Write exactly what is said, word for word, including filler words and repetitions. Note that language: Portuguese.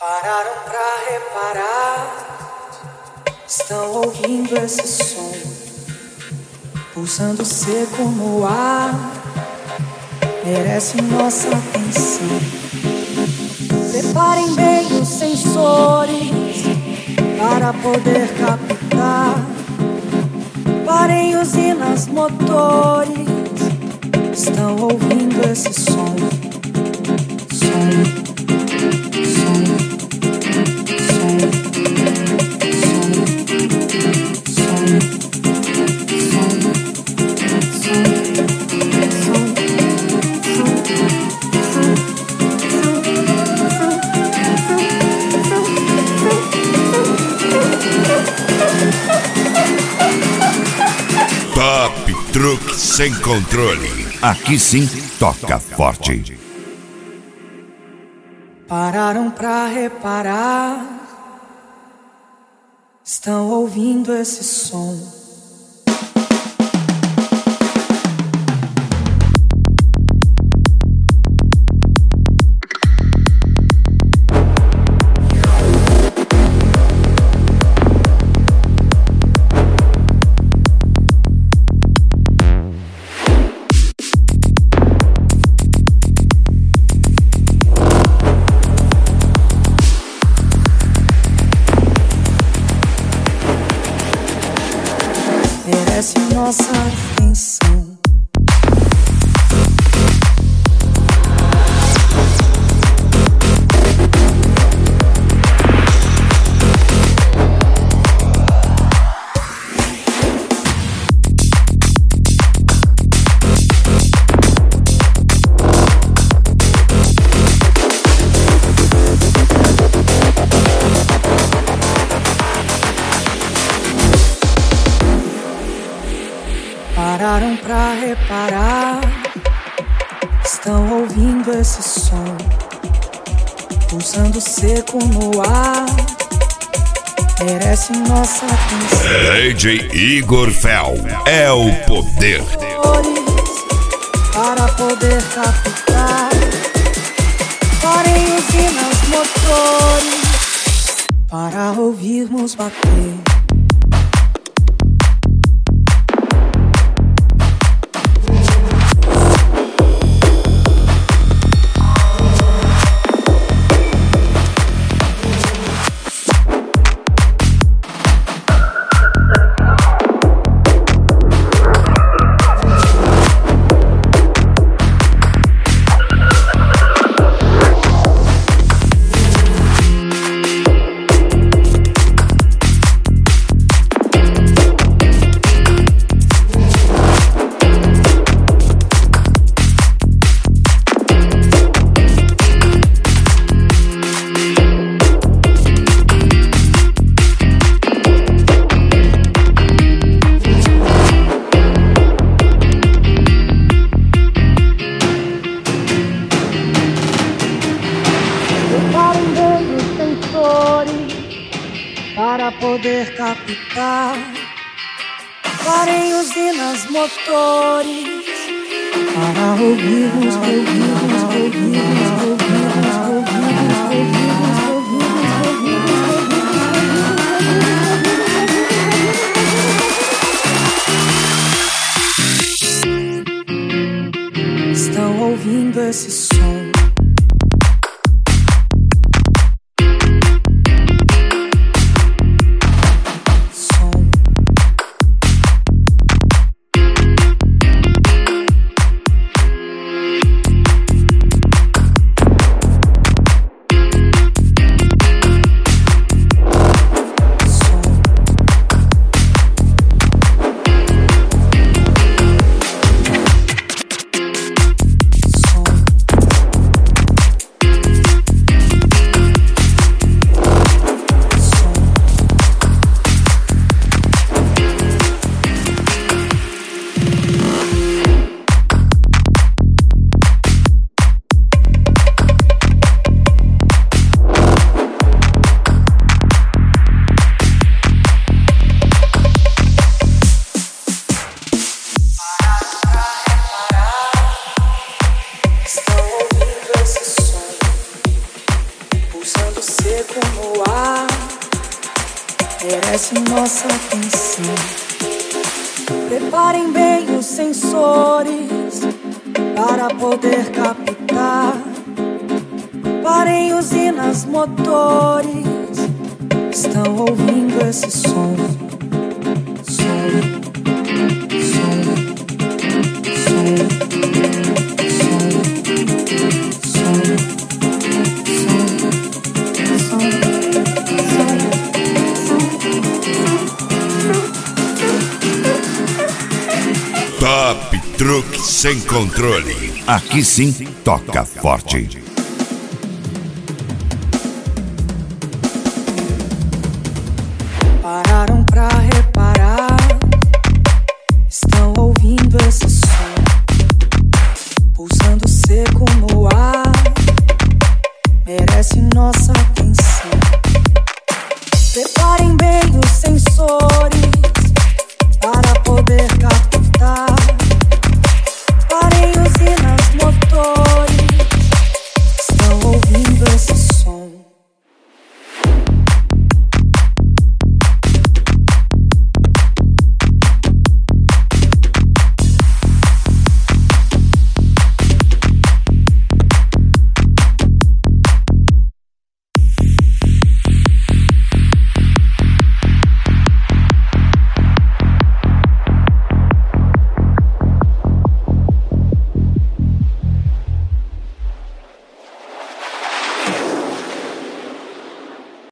Pararam pra reparar, estão ouvindo esse som, pulsando seco no ar, merece nossa atenção. Preparem bem os sensores para poder captar. Parem usinas motores, estão ouvindo esse som, som. Top Truque Sem Controle. Aqui sim toca forte. Pararam pra reparar, estão ouvindo esse som. Merece nossa atenção. Pararam pra reparar, estão ouvindo esse som, pulsando seco no ar, merece nossa atenção. D J Igor Fel é o poder. Para poder captar, parem usinas motores, para ouvirmos bater. Para poder captar, parem usinas motores, para ouvirmos, ouvirmos, ouvirmos, ouvirmos, ouvirmos, ouvirmos. Estão ouvindo esse som. seco no ar merece nossa atenção. Preparem bem os sensores para poder captar. Parem usinas motores, estão ouvindo esse som. Som, som, som, som, som, som, Top Truck Sem Controle. Aqui sim toca forte.